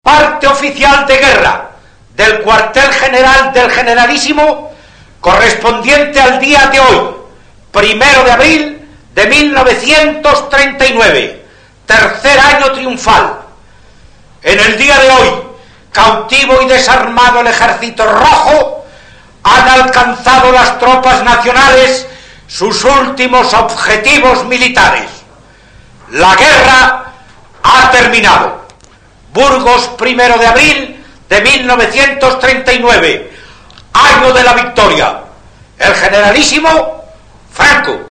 Parte oficial de guerra del cuartel general del Generalísimo, correspondiente al día de hoy, 1 de abril de 1939, tercer año triunfal. En el día de hoy, cautivo y desarmado el Ejército Rojo, han alcanzado las tropas nacionales sus últimos objetivos militares. La guerra ha terminado. Burgos, 1 de abril de 1939, año de la victoria. El Generalísimo Franco.